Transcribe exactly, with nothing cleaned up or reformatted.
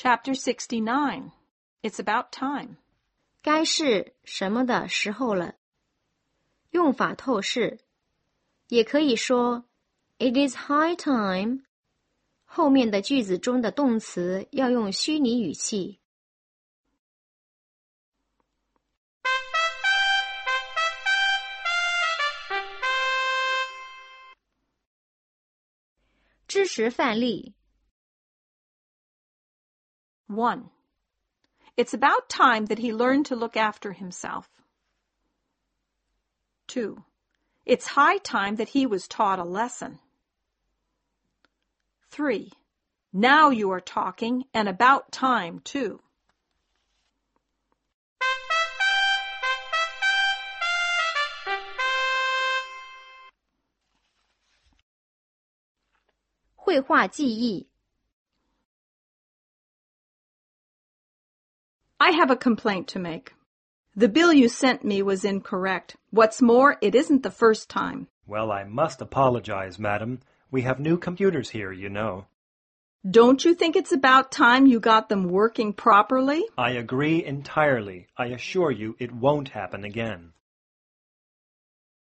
Chapter sixty-nine. It's about time. 该是什么的时候了。用法透视，也可以说 It is high time。后面的句子中的动词要用虚拟语气。知识范例 One. It's about time that he learned to look after himself. Two. It's high time that he was taught a lesson. Three. Now you are talking, and about time, too. 绘画记忆 I have a complaint to make. The bill you sent me was incorrect. What's more, it isn't the first time. Well, I must apologize, madam. We have new computers here, you know. Don't you think it's about time you got them working properly? I agree entirely. I assure you it won't happen again.